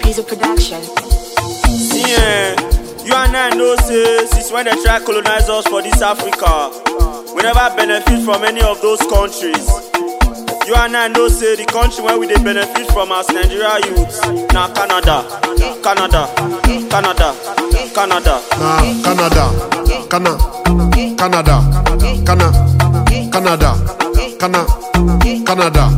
Pizza Production. See, you and I know, say, since when they try to colonize us for this Africa, we never benefit from any of those countries. You and I know, say, the country where we they benefit from as Nigeria youths, now Canada. Canada. Canada. Canada. Canada. Canada. Canada. Canada. Canada.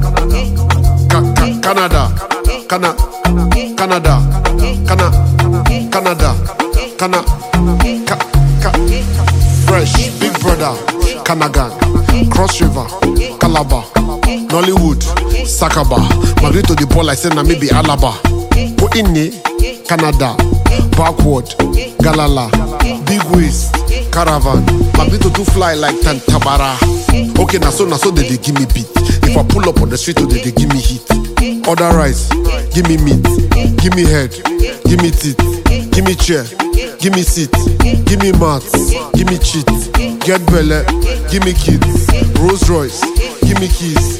Fresh, Big Brother, Kanagan, Cross River, Calabar, Nollywood, Sakaba, Marito the ball I said na maybe Alaba. Go in Canada, Backward, Galala, Big Waist, Caravan, Marito to fly like Tantabara. Okay, na so they give me beat. If I pull up on the street, they give me heat. Order rice, give me meat, give me head, give me teeth, give me chair, give me seat, give me mats, give me cheat, get belly, give me kids, Rolls Royce, give me keys.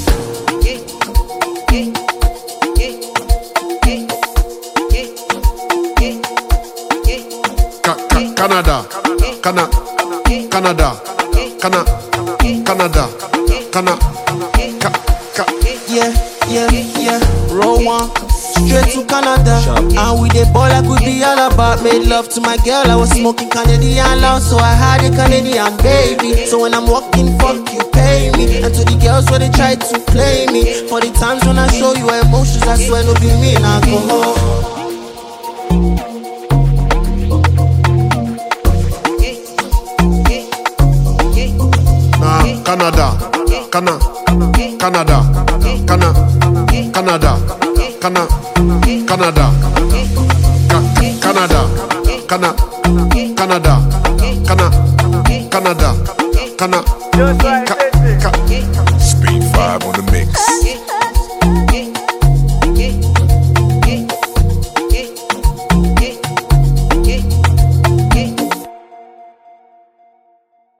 Canada, Canada, Canada, Canada, Canada. Yeah, roll one, straight to Canada. And with the ball I could be all about. Made love to my girl, I was smoking Canadian loud, so I had a Canadian baby. So when I'm walking, fuck you, pay me. And to the girls where they try to play me, for the times when I show you emotions, I swear no be me, now go home. Canada, Canada, Canada, Canada, Canada, Canada, Canada, Canada, Canada, Canada, Canada, Canada. Speed 5 on the